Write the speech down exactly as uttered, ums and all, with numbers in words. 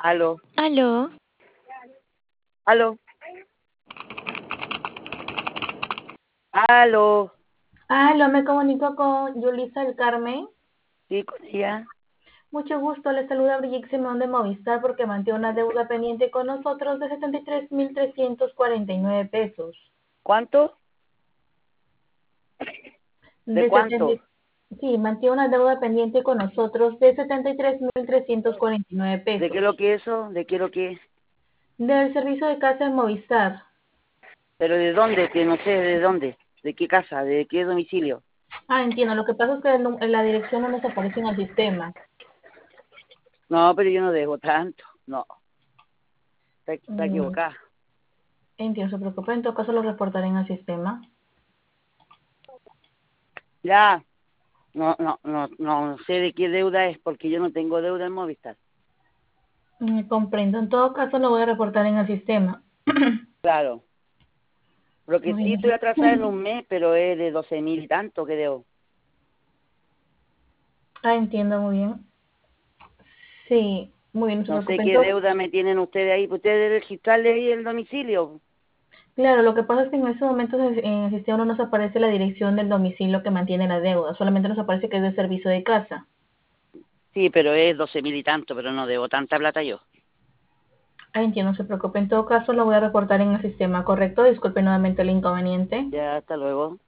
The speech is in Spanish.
Aló, Aló, aló, aló. Aló, me comunico con Yulisa del Carmen. Sí, con ella. Mucho gusto, le saluda Brigitte Simón de Movistar porque mantiene una deuda pendiente con nosotros de setenta y tres mil trescientos cuarenta y nueve pesos. ¿Cuánto? ¿De De setenta cuánto? Sí, mantiene una deuda pendiente con nosotros de setenta y tres mil trescientos cuarenta y nueve ¿De qué pesos. lo que eso? ¿De qué lo que es? Del servicio de casa en Movistar. ¿Pero de dónde? Que no sé de dónde. ¿De qué casa? ¿De qué domicilio? Ah, entiendo, lo que pasa es que el nu- la dirección no nos aparece en el sistema. No, pero yo no debo tanto. No, está, está Mm, equivocada. entiendo, no se preocupe, en todo caso lo reportaré en el sistema. Ya, no, no, no, no sé de qué deuda es porque yo no tengo deuda en Movistar. Mm, comprendo, en todo caso lo voy a reportar en el sistema. Claro. Lo que Muy sí bien. estoy atrasada en un mes, pero es de doce mil y tanto que debo. Ah, entiendo muy bien. Sí, muy bien, no se No sé preocupen. qué Entonces, deuda me tienen ustedes ahí. ¿Ustedes deben registrarle ahí el domicilio? claro, lo que pasa es que en estos momentos en en el sistema no nos aparece la dirección del domicilio que mantiene la deuda, solamente nos aparece que es de servicio de casa. Sí, pero es doce mil y tanto, pero no debo tanta plata yo. Ah, entiendo, no se preocupe. En todo caso lo voy a reportar en el sistema, ¿correcto? Disculpe nuevamente el inconveniente. Ya, hasta luego.